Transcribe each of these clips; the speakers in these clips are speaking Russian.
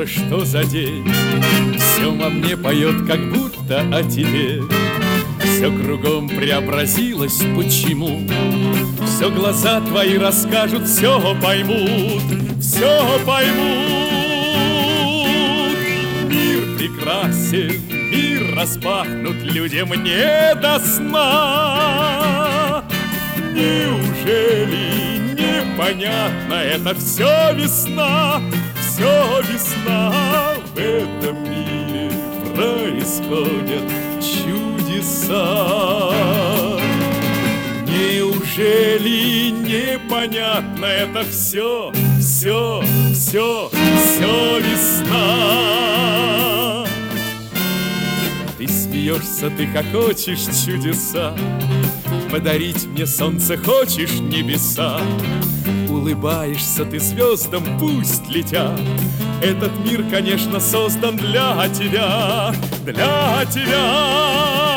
утро, что за день? Все во мне поет, как будто о тебе. Все кругом преобразилось, почему? Все глаза твои расскажут, все поймут, все поймут. Мир прекрасен, мир распахнут людям не до сна. Неужели непонятно, это все весна, все весна. В этом мире происходят чудеса. Неужели непонятно, это все весна. Ты смеешься, ты хохочешь, чудеса. Подарить мне солнце хочешь, небеса. Улыбаешься ты звездам, пусть летят. Этот мир, конечно, создан для тебя, для тебя.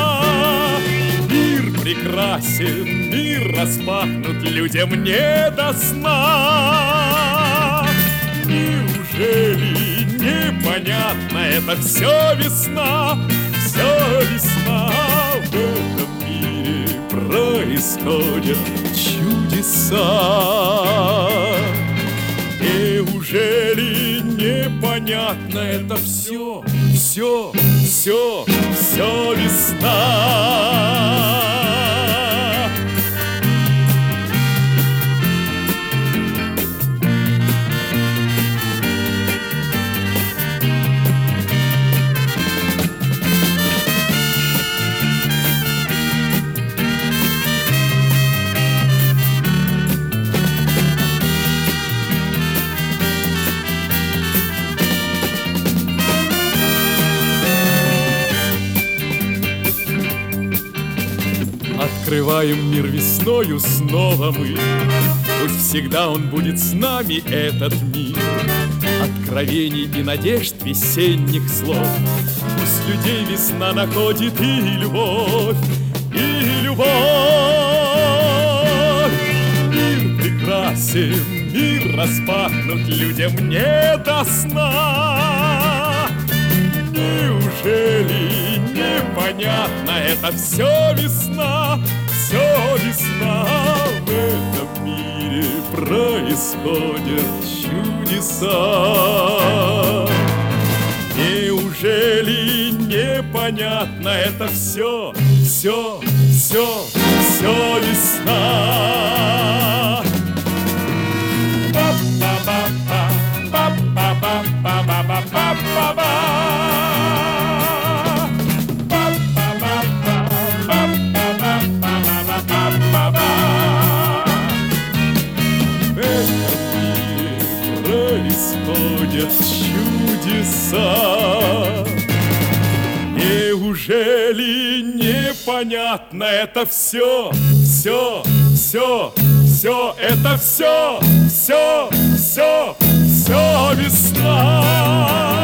Мир прекрасен, мир распахнут людям не до сна. Неужели непонятно, это все весна, все весна. В этом мире происходят чудеса. Неужели непонятно, это все весна. Открываем мир весною снова мы. Пусть всегда он будет с нами, этот мир откровений и надежд весенних слов. Пусть людей весна находит и любовь, и любовь. Мир прекрасен, мир распахнут людям не до сна. Неужели непонятно, это все весна, все весна. В этом мире происходят чудеса. Неужели непонятно, это все весна. Происходят чудеса. Неужели непонятно, это все, это все весна.